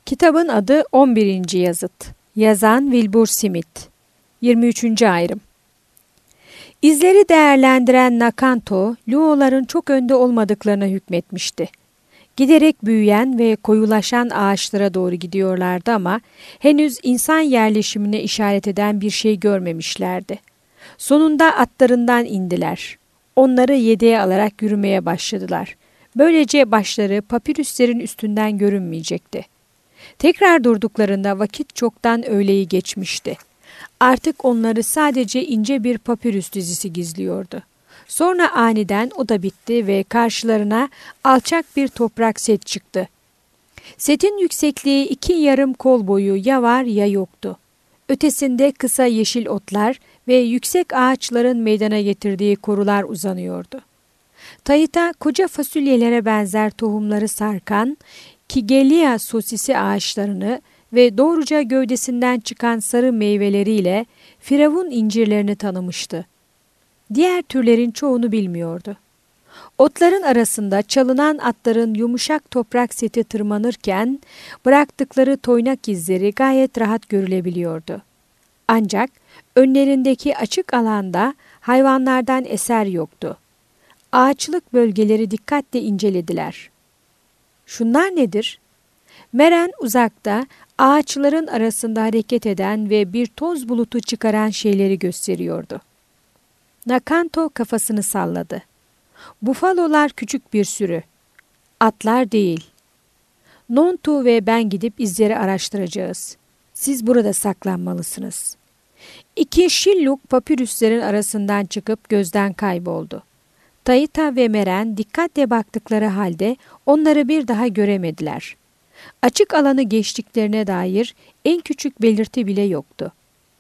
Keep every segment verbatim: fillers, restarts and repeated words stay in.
Kitabın adı on birinci Yazıt. Yazan Wilbur Smith. yirmi üçüncü Ayrım. İzleri değerlendiren Nakanto, Luo'ların çok önde olmadıklarına hükmetmişti. Giderek büyüyen ve koyulaşan ağaçlara doğru gidiyorlardı ama henüz insan yerleşimine işaret eden bir şey görmemişlerdi. Sonunda atlarından indiler. Onları yedeğe alarak yürümeye başladılar. Böylece başları papirüslerin üstünden görünmeyecekti. Tekrar durduklarında vakit çoktan öğleyi geçmişti. Artık onları sadece ince bir papirüs dizisi gizliyordu. Sonra aniden o da bitti ve karşılarına alçak bir toprak set çıktı. Setin yüksekliği iki yarım kol boyu ya var ya yoktu. Ötesinde kısa yeşil otlar ve yüksek ağaçların meydana getirdiği korular uzanıyordu. Tayita koca fasulyelere benzer tohumları sarkan Kigelia sosisi ağaçlarını ve doğruca gövdesinden çıkan sarı meyveleriyle firavun incirlerini tanımıştı. Diğer türlerin çoğunu bilmiyordu. Otların arasında çalınan atların yumuşak toprak seti tırmanırken bıraktıkları toynak izleri gayet rahat görülebiliyordu. Ancak önlerindeki açık alanda hayvanlardan eser yoktu. Ağaçlık bölgeleri dikkatle incelediler. Şunlar nedir? Meren uzakta, ağaçların arasında hareket eden ve bir toz bulutu çıkaran şeyleri gösteriyordu. Nakanto kafasını salladı. Bufalolar küçük bir sürü. Atlar değil. Nontu ve ben gidip izleri araştıracağız. Siz burada saklanmalısınız. İki şilluk papirüslerin arasından çıkıp gözden kayboldu. Tayita ve Meren dikkatle baktıkları halde onları bir daha göremediler. Açık alanı geçtiklerine dair en küçük belirti bile yoktu.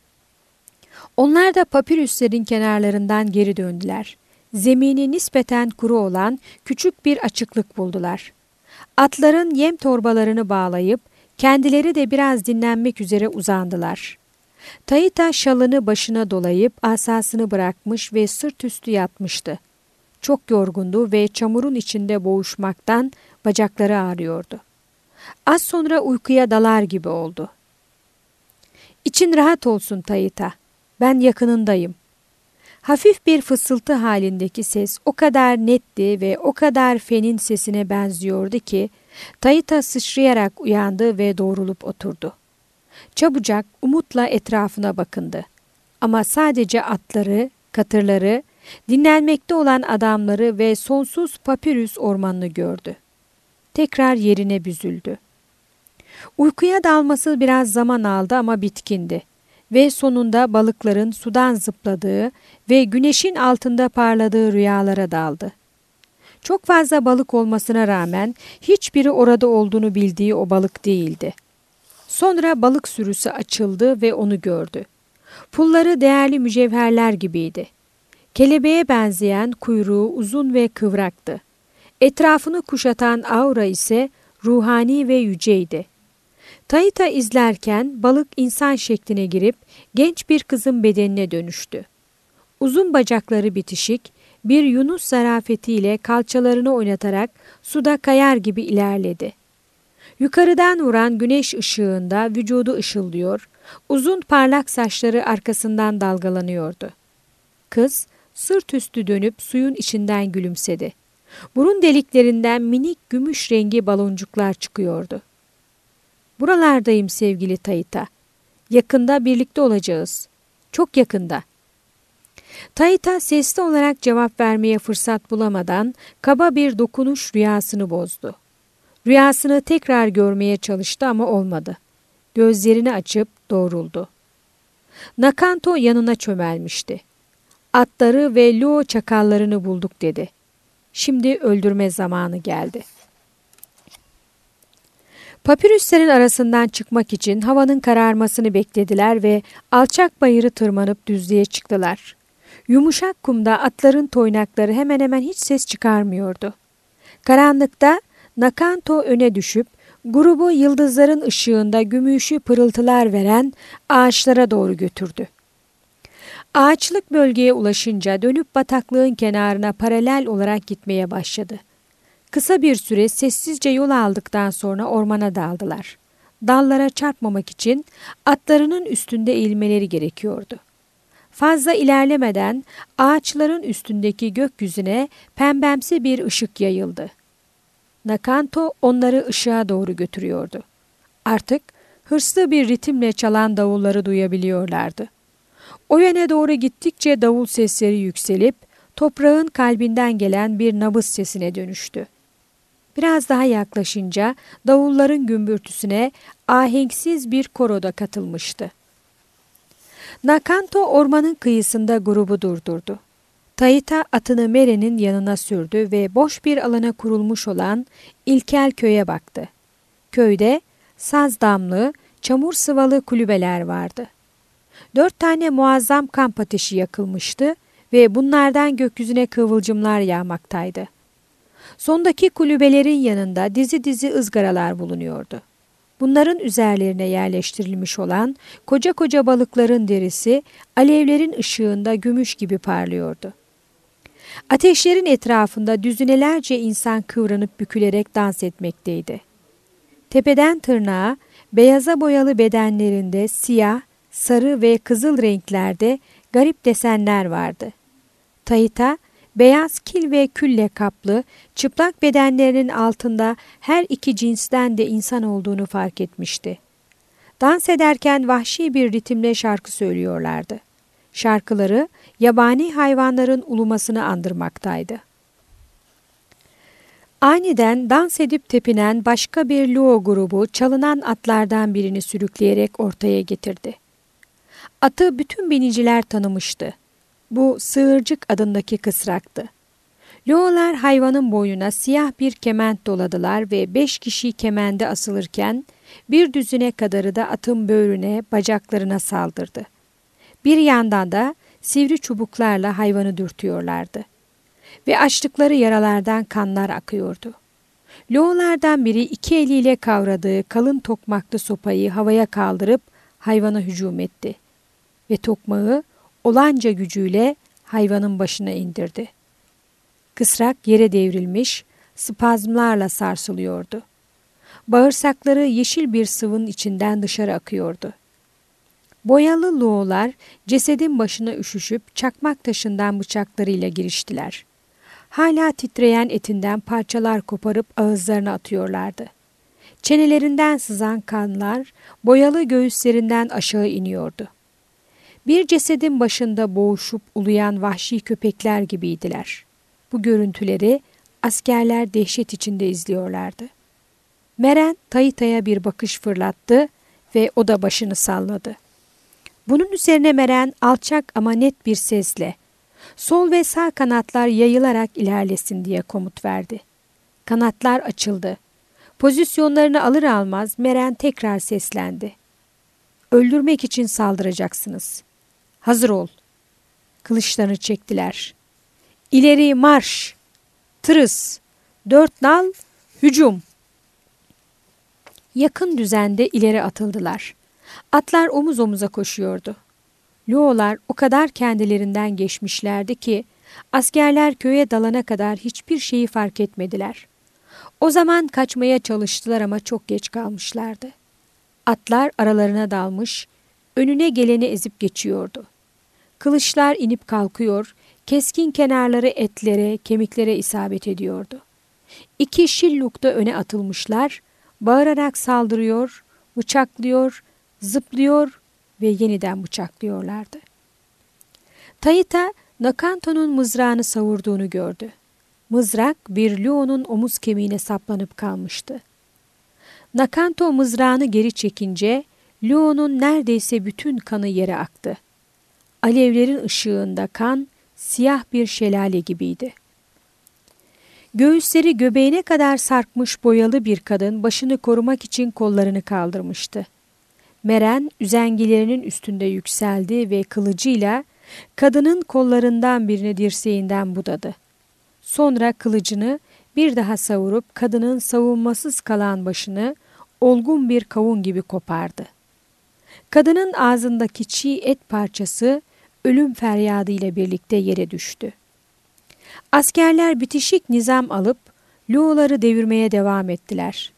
Onlar da papirüslerin kenarlarından geri döndüler. Zemini nispeten kuru olan küçük bir açıklık buldular. Atların yem torbalarını bağlayıp kendileri de biraz dinlenmek üzere uzandılar. Tayita şalını başına dolayıp asasını bırakmış ve sırt üstü yatmıştı. Çok yorgundu ve çamurun içinde boğuşmaktan bacakları ağrıyordu. Az sonra uykuya dalar gibi oldu. "İçin rahat olsun Tayita, ben yakınındayım." Hafif bir fısıltı halindeki ses o kadar netti ve o kadar fenin sesine benziyordu ki Tayita sıçrayarak uyandı ve doğrulup oturdu. Çabucak umutla etrafına bakındı. Ama sadece atları, katırları, dinlenmekte olan adamları ve sonsuz papirüs ormanını gördü. Tekrar yerine büzüldü. Uykuya dalması biraz zaman aldı ama bitkindi ve sonunda balıkların sudan zıpladığı ve güneşin altında parladığı rüyalara daldı. Çok fazla balık olmasına rağmen hiçbiri orada olduğunu bildiği o balık değildi. Sonra balık sürüsü açıldı ve onu gördü. Pulları değerli mücevherler gibiydi. Kelebeğe benzeyen kuyruğu uzun ve kıvraktı. Etrafını kuşatan aura ise ruhani ve yüceydi. Tayita izlerken balık insan şekline girip genç bir kızın bedenine dönüştü. Uzun bacakları bitişik, bir yunus zarafetiyle kalçalarını oynatarak suda kayar gibi ilerledi. Yukarıdan vuran güneş ışığında vücudu ışıldıyor, uzun parlak saçları arkasından dalgalanıyordu. Kız sırt üstü dönüp suyun içinden gülümsedi. Burun deliklerinden minik gümüş rengi baloncuklar çıkıyordu. "Buralardayım sevgili Tayita. Yakında birlikte olacağız. Çok yakında." Tayita sesli olarak cevap vermeye fırsat bulamadan kaba bir dokunuş rüyasını bozdu. Rüyasını tekrar görmeye çalıştı ama olmadı. Gözlerini açıp doğruldu. Nakanto yanına çömelmişti. "Atları ve Luo çakallarını bulduk," dedi. "Şimdi öldürme zamanı geldi." Papirüslerin arasından çıkmak için havanın kararmasını beklediler ve alçak bayırı tırmanıp düzlüğe çıktılar. Yumuşak kumda atların toynakları hemen hemen hiç ses çıkarmıyordu. Karanlıkta Nakanto öne düşüp grubu yıldızların ışığında gümüşü pırıltılar veren ağaçlara doğru götürdü. Ağaçlık bölgeye ulaşınca dönüp bataklığın kenarına paralel olarak gitmeye başladı. Kısa bir süre sessizce yol aldıktan sonra ormana daldılar. dallara çarpmamak için atlarının üstünde eğilmeleri gerekiyordu. Fazla ilerlemeden ağaçların üstündeki gökyüzüne pembemsi bir ışık yayıldı. Nakanto onları ışığa doğru götürüyordu. Artık hırslı bir ritimle çalan davulları duyabiliyorlardı. O yöne doğru gittikçe davul sesleri yükselip toprağın kalbinden gelen bir nabız sesine dönüştü. Biraz daha yaklaşınca davulların gümbürtüsüne ahenksiz bir koro da katılmıştı. Nakanto ormanın kıyısında grubu durdurdu. Taita atını Meren'in yanına sürdü ve boş bir alana kurulmuş olan ilkel köye baktı. Köyde saz damlı, çamur sıvalı kulübeler vardı. Dört tane muazzam kamp ateşi yakılmıştı ve bunlardan gökyüzüne kıvılcımlar yağmaktaydı. Sondaki kulübelerin yanında dizi dizi ızgaralar bulunuyordu. Bunların üzerlerine yerleştirilmiş olan koca koca balıkların derisi alevlerin ışığında gümüş gibi parlıyordu. Ateşlerin etrafında düzinelerce insan kıvranıp bükülerek dans etmekteydi. Tepeden tırnağa beyaza boyalı bedenlerinde siyah, sarı ve kızıl renklerde garip desenler vardı. Taita, beyaz kil ve külle kaplı, çıplak bedenlerinin altında her iki cinsten de insan olduğunu fark etmişti. Dans ederken vahşi bir ritimle şarkı söylüyorlardı. Şarkıları yabani hayvanların ulumasını andırmaktaydı. Aniden dans edip tepinen başka bir Luo grubu çalınan atlardan birini sürükleyerek ortaya getirdi. Atı bütün biniciler tanımıştı. Bu Sığırcık adındaki kısraktı. Luo'lar hayvanın boynuna siyah bir kement doladılar ve beş kişi kemende asılırken bir düzine kadarı da atın böğrüne, bacaklarına saldırdı. Bir yandan da sivri çubuklarla hayvanı dürtüyorlardı. Ve açtıkları yaralardan kanlar akıyordu. Luo'lardan biri iki eliyle kavradığı kalın tokmaklı sopayı havaya kaldırıp hayvana hücum etti. Ve tokmağı olanca gücüyle hayvanın başına indirdi. Kısrak yere devrilmiş, spazmlarla sarsılıyordu. Bağırsakları yeşil bir sıvının içinden dışarı akıyordu. Boyalı Luo'lar cesedin başına üşüşüp çakmak taşından bıçaklarıyla giriştiler. Hala titreyen etinden parçalar koparıp ağızlarına atıyorlardı. Çenelerinden sızan kanlar boyalı göğüslerinden aşağı iniyordu. Bir cesedin başında boğuşup uluyan vahşi köpekler gibiydiler. Bu görüntüleri askerler dehşet içinde izliyorlardı. Meren Taita'ya bir bakış fırlattı ve o da başını salladı. Bunun üzerine Meren alçak ama net bir sesle sol ve sağ kanatlar yayılarak ilerlesin diye komut verdi. Kanatlar açıldı. Pozisyonlarını alır almaz Meren tekrar seslendi. Öldürmek için saldıracaksınız. Hazır ol. Kılıçlarını çektiler. İleri marş. Tırıs. Dört nal. Hücum. Yakın düzende ileri atıldılar. Atlar omuz omuza koşuyordu. Luo'lar o kadar kendilerinden geçmişlerdi ki askerler köye dalana kadar hiçbir şeyi fark etmediler. O zaman kaçmaya çalıştılar ama çok geç kalmışlardı. Atlar aralarına dalmış, önüne geleni ezip geçiyordu. Kılıçlar inip kalkıyor, keskin kenarları etlere, kemiklere isabet ediyordu. İki şilluk da öne atılmışlar, bağırarak saldırıyor, bıçaklıyor, zıplıyor ve yeniden bıçaklıyorlardı. Taita, Nakanto'nun mızrağını savurduğunu gördü. Mızrak bir Luo'nun omuz kemiğine saplanıp kalmıştı. Nakanto mızrağını geri çekince Luo'nun neredeyse bütün kanı yere aktı. Alevlerin ışığında kan siyah bir şelale gibiydi. Göğüsleri göbeğine kadar sarkmış boyalı bir kadın başını korumak için kollarını kaldırmıştı. Meren üzengilerinin üstünde yükseldi ve kılıcıyla kadının kollarından birini dirseğinden budadı. Sonra kılıcını bir daha savurup kadının savunmasız kalan başını olgun bir kavun gibi kopardı. Kadının ağzındaki çiğ et parçası ölüm feryadı ile birlikte yere düştü. Askerler bitişik nizam alıp Luo'ları devirmeye devam ettiler.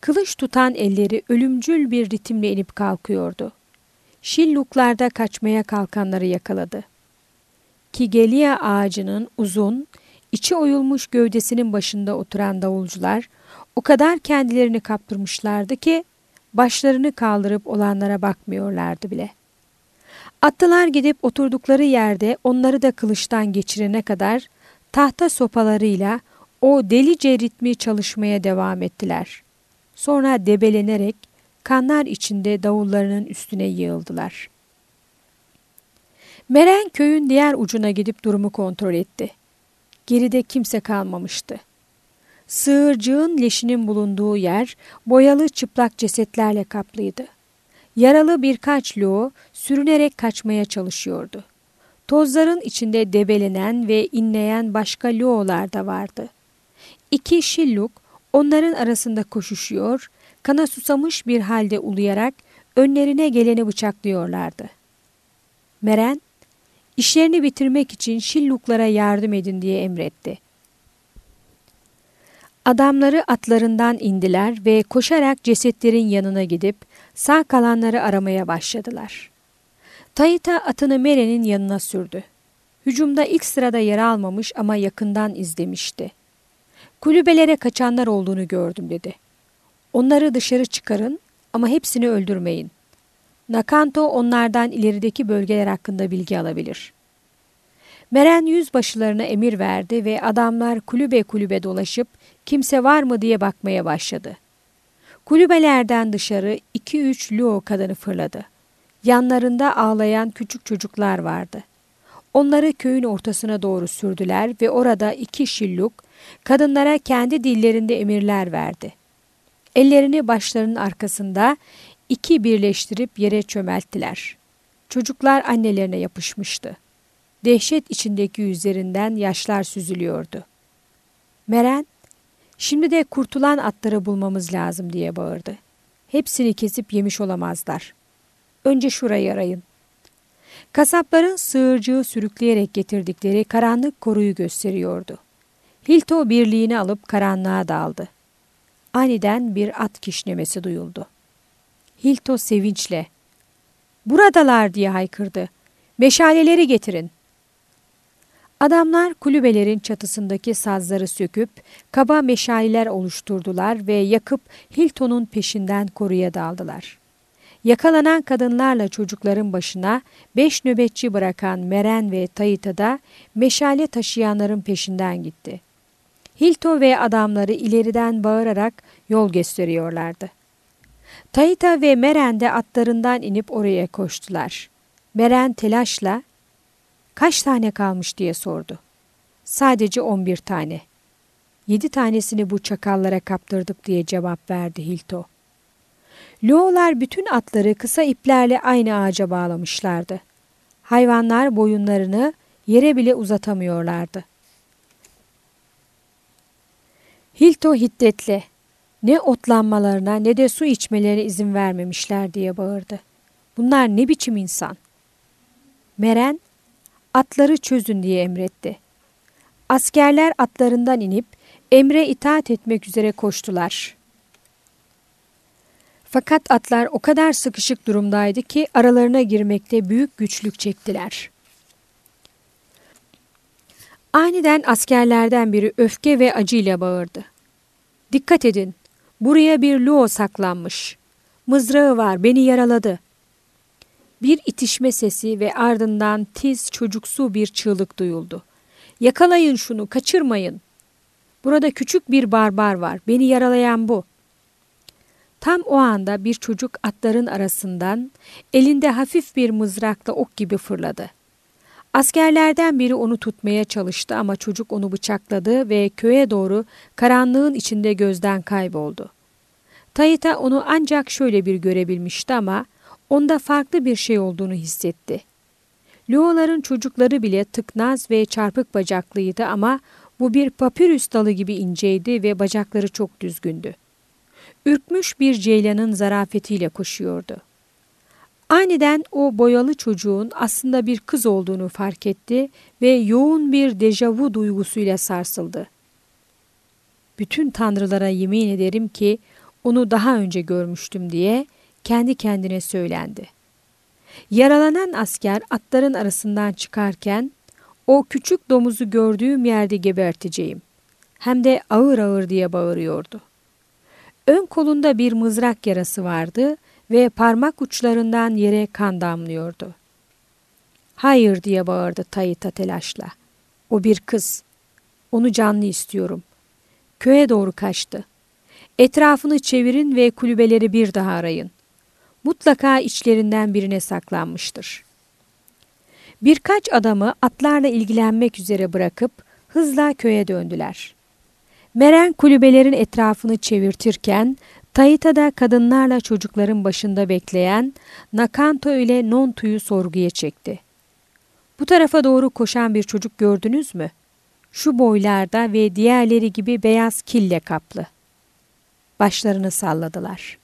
Kılıç tutan elleri ölümcül bir ritimle inip kalkıyordu. Şilluklarda kaçmaya kalkanları yakaladı. Kigelia ağacının uzun, içi oyulmuş gövdesinin başında oturan davulcular o kadar kendilerini kaptırmışlardı ki başlarını kaldırıp olanlara bakmıyorlardı bile. Atlılar gidip oturdukları yerde onları da kılıçtan geçirene kadar tahta sopalarıyla o delice ritmi çalışmaya devam ettiler. Sonra debelenerek kanlar içinde davullarının üstüne yığıldılar. Meren köyün diğer ucuna gidip durumu kontrol etti. Geride kimse kalmamıştı. Sığırcığın leşinin bulunduğu yer boyalı çıplak cesetlerle kaplıydı. Yaralı birkaç loğu sürünerek kaçmaya çalışıyordu. Tozların içinde debelenen ve inleyen başka loğular da vardı. İki şilluk onların arasında koşuşuyor, kana susamış bir halde uluyarak önlerine geleni bıçaklıyorlardı. Meren, işlerini bitirmek için şilluklara yardım edin diye emretti. Adamları atlarından indiler ve koşarak cesetlerin yanına gidip sağ kalanları aramaya başladılar. Taita atını Meren'in yanına sürdü. Hücumda ilk sırada yer almamış ama yakından izlemişti. Kulübelere kaçanlar olduğunu gördüm dedi. Onları dışarı çıkarın ama hepsini öldürmeyin. Nakanto onlardan ilerideki bölgeler hakkında bilgi alabilir. Meren yüzbaşılarına emir verdi ve adamlar kulübe kulübe dolaşıp kimse var mı diye bakmaya başladı. Kulübelerden dışarı iki üç luo kadını fırladı. Yanlarında ağlayan küçük çocuklar vardı. Onları köyün ortasına doğru sürdüler ve orada iki şilluk kadınlara kendi dillerinde emirler verdi. Ellerini başlarının arkasında iki birleştirip yere çömelttiler. Çocuklar annelerine yapışmıştı. Dehşet içindeki yüzlerinden yaşlar süzülüyordu. Meren, şimdi de kurtulan atları bulmamız lazım diye bağırdı. Hepsini kesip yemiş olamazlar. Önce şurayı arayın. Kasapların sığırcığı sürükleyerek getirdikleri karanlık koruyu gösteriyordu. Hilto birliğini alıp karanlığa daldı. Aniden bir at kişnemesi duyuldu. Hilto sevinçle, "Buradalar!" diye haykırdı. "Meşaleleri getirin." Adamlar kulübelerin çatısındaki sazları söküp kaba meşaleler oluşturdular ve yakıp Hilto'nun peşinden koruya daldılar. Yakalanan kadınlarla çocukların başına beş nöbetçi bırakan Meren ve Taita da meşale taşıyanların peşinden gitti. Hilto ve adamları ileriden bağırarak yol gösteriyorlardı. Taita ve Meren de atlarından inip oraya koştular. Meren telaşla, "Kaç tane kalmış?" diye sordu. "Sadece on bir tane. Yedi tanesini bu çakallara kaptırdık," diye cevap verdi Hilto. Loğular bütün atları kısa iplerle aynı ağaca bağlamışlardı. Hayvanlar boyunlarını yere bile uzatamıyorlardı. Hilto hiddetle, ne otlanmalarına ne de su içmelerine izin vermemişler diye bağırdı. "Bunlar ne biçim insan?" Meren, "Atları çözün," diye emretti. Askerler atlarından inip emre itaat etmek üzere koştular. Fakat atlar o kadar sıkışık durumdaydı ki aralarına girmekte büyük güçlük çektiler. Aniden askerlerden biri öfke ve acıyla bağırdı. "Dikkat edin, buraya bir luo saklanmış. Mızrağı var, beni yaraladı." Bir itişme sesi ve ardından tiz çocuksu bir çığlık duyuldu. "Yakalayın şunu, kaçırmayın. Burada küçük bir barbar var, beni yaralayan bu." Tam o anda bir çocuk atların arasından elinde hafif bir mızrakla ok gibi fırladı. Askerlerden biri onu tutmaya çalıştı ama çocuk onu bıçakladı ve köye doğru karanlığın içinde gözden kayboldu. Taita onu ancak şöyle bir görebilmişti ama onda farklı bir şey olduğunu hissetti. Loğuların çocukları bile tıknaz ve çarpık bacaklıydı ama bu bir papyrus dalı gibi inceydi ve bacakları çok düzgündü. Ürkmüş bir ceylanın zarafetiyle koşuyordu. Aniden o boyalı çocuğun aslında bir kız olduğunu fark etti ve yoğun bir dejavu duygusuyla sarsıldı. "Bütün tanrılara yemin ederim ki Onu daha önce görmüştüm diye kendi kendine söylendi. Yaralanan asker atların arasından çıkarken o küçük domuzu gördüğüm yerde geberteceğim. Hem de ağır ağır diye bağırıyordu. Ön kolunda bir mızrak yarası vardı ve parmak uçlarından yere kan damlıyordu. Hayır diye bağırdı Tayita telaşla. O bir kız. Onu canlı istiyorum. Köye doğru kaçtı. Etrafını çevirin ve kulübeleri bir daha arayın. Mutlaka içlerinden birine saklanmıştır. Birkaç adamı atlarla ilgilenmek üzere bırakıp hızla köye döndüler. Meren kulübelerin etrafını çevirtirken Tayita da kadınlarla çocukların başında bekleyen Nakanto ile Nontu'yu sorguya çekti. Bu tarafa doğru koşan bir çocuk gördünüz mü? Şu boylarda ve diğerleri gibi beyaz kille kaplı. Başlarını salladılar.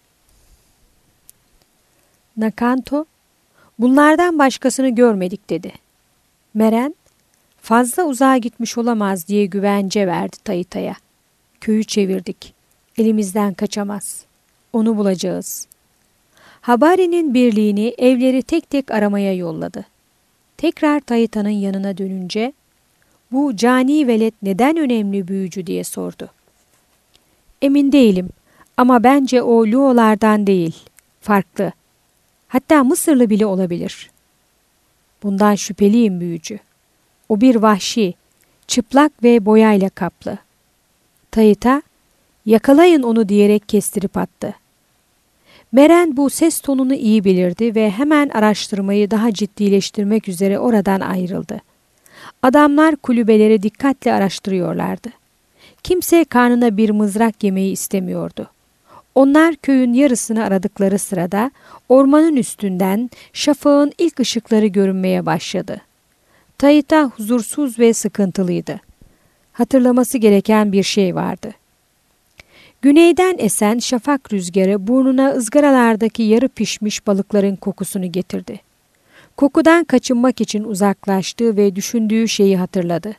Nakanto, bunlardan başkasını görmedik dedi. Meren, fazla uzağa gitmiş olamaz diye güvence verdi Tayita'ya. Köyü çevirdik. Elimizden kaçamaz. Onu bulacağız. Habari'nin birliğini evleri tek tek aramaya yolladı. Tekrar Tayita'nın yanına dönünce, bu cani velet neden önemli büyücü diye sordu. Emin değilim ama bence o Luo'lardan değil, farklı. Hatta Mısırlı bile olabilir. Bundan şüpheliyim büyücü. O bir vahşi, çıplak ve boyayla kaplı. Tayita, yakalayın onu diyerek kestirip attı. Meren bu ses tonunu iyi bilirdi ve hemen araştırmayı daha ciddileştirmek üzere oradan ayrıldı. Adamlar kulübeleri dikkatle araştırıyorlardı. Kimse karnına bir mızrak yemeyi istemiyordu. Onlar köyün yarısını aradıkları sırada ormanın üstünden şafağın ilk ışıkları görünmeye başladı. Tayita huzursuz ve sıkıntılıydı. Hatırlaması gereken bir şey vardı. Güneyden esen şafak rüzgarı burnuna ızgaralardaki yarı pişmiş balıkların kokusunu getirdi. Kokudan kaçınmak için uzaklaştı ve düşündüğü şeyi hatırladı.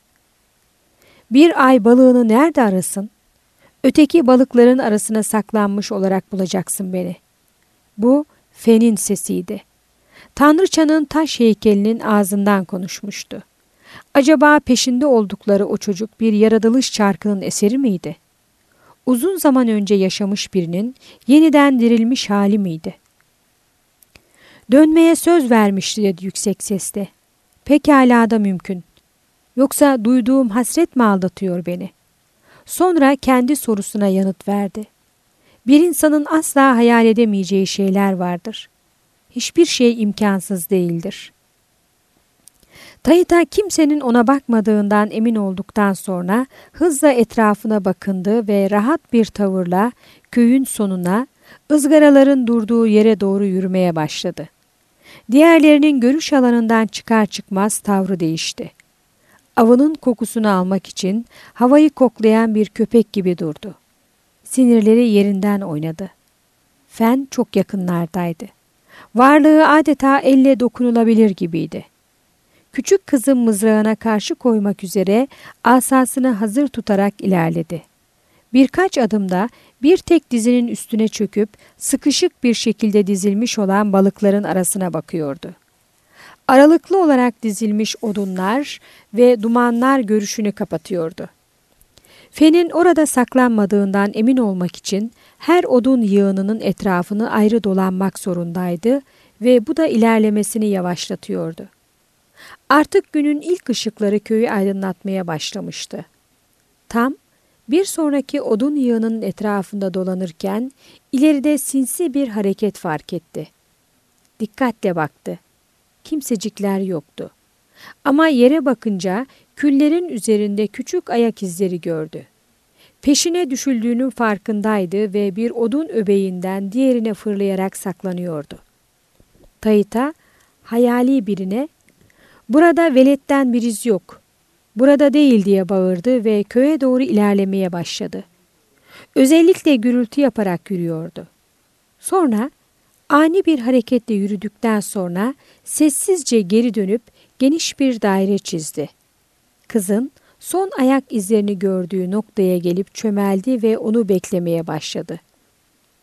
Bir ay balığını nerede arasın? Öteki balıkların arasına saklanmış olarak bulacaksın beni. Bu Fen'in sesiydi. Tanrıçanın taş heykelinin ağzından konuşmuştu. Acaba peşinde oldukları o çocuk bir yaratılış çarkının eseri miydi? Uzun zaman önce yaşamış birinin yeniden dirilmiş hali miydi? Dönmeye söz vermişti dedi yüksek sesle. Pekala da mümkün. Yoksa duyduğum hasret mi aldatıyor beni? Sonra kendi sorusuna yanıt verdi. Bir insanın asla hayal edemeyeceği şeyler vardır. Hiçbir şey imkansız değildir. Tayita kimsenin ona bakmadığından emin olduktan sonra hızla etrafına bakındı ve rahat bir tavırla köyün sonuna, ızgaraların durduğu yere doğru yürümeye başladı. Diğerlerinin görüş alanından çıkar çıkmaz tavrı değişti. Avının kokusunu almak için havayı koklayan bir köpek gibi durdu. Sinirleri yerinden oynadı. Fen çok yakınlardaydı. Varlığı adeta elle dokunulabilir gibiydi. Küçük kızın mızrağına karşı koymak üzere asasını hazır tutarak ilerledi. Birkaç adımda bir tek dizinin üstüne çöküp sıkışık bir şekilde dizilmiş olan balıkların arasına bakıyordu. Aralıklı olarak dizilmiş odunlar ve dumanlar görüşünü kapatıyordu. Fen'in orada saklanmadığından emin olmak için her odun yığınının etrafını ayrı dolanmak zorundaydı ve bu da ilerlemesini yavaşlatıyordu. Artık günün ilk ışıkları köyü aydınlatmaya başlamıştı. Tam bir sonraki odun yığınının etrafında dolanırken ileride sinsi bir hareket fark etti. Dikkatle baktı. Kimsecikler yoktu. Ama yere bakınca küllerin üzerinde küçük ayak izleri gördü. Peşine düşüldüğünün farkındaydı ve bir odun öbeğinden diğerine fırlayarak saklanıyordu. Tayita hayali birine "Burada veletten bir iz yok. Burada değil" diye bağırdı ve köye doğru ilerlemeye başladı. Özellikle gürültü yaparak yürüyordu. Sonra ani bir hareketle yürüdükten sonra sessizce geri dönüp geniş bir daire çizdi. Kızın son ayak izlerini gördüğü noktaya gelip çömeldi ve onu beklemeye başladı.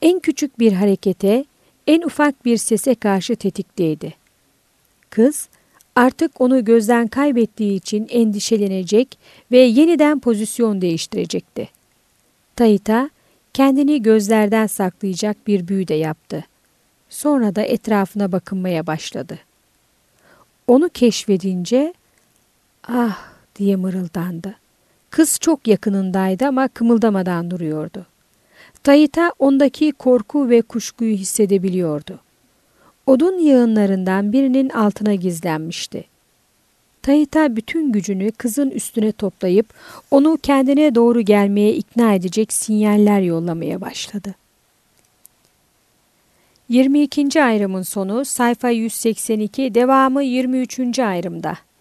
En küçük bir harekete, en ufak bir sese karşı tetikteydi. Kız, artık onu gözden kaybettiği için endişelenecek ve yeniden pozisyon değiştirecekti. Taita, kendini gözlerden saklayacak bir büyü de yaptı. Sonra da etrafına bakınmaya başladı. Onu keşfedince, "Ah!" diye mırıldandı. Kız çok yakınındaydı ama kımıldamadan duruyordu. Taita ondaki korku ve kuşkuyu hissedebiliyordu. Odun yığınlarından birinin altına gizlenmişti. Taita bütün gücünü kızın üstüne toplayıp onu kendine doğru gelmeye ikna edecek sinyaller yollamaya başladı. yirmi ikinci ayrımın sonu sayfa yüz seksen iki, devamı yirmi üçüncü ayrımda.